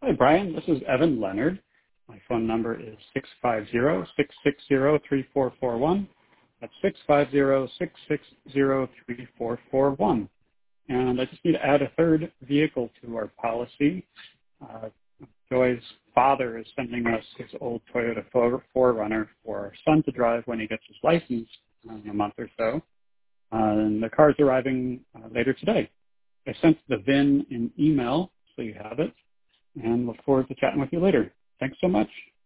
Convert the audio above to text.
Hi, Brian. This is Evan Leonard. My phone number is 650-660-3441. That's 650-660-3441. And I just need to add a third vehicle to our policy. Joy's father is sending us his old Toyota 4Runner for our son to drive when he gets his license in a month or so. And the car's arriving later today. I sent the VIN in email, so you have it, and look forward to chatting with you later. Thanks so much.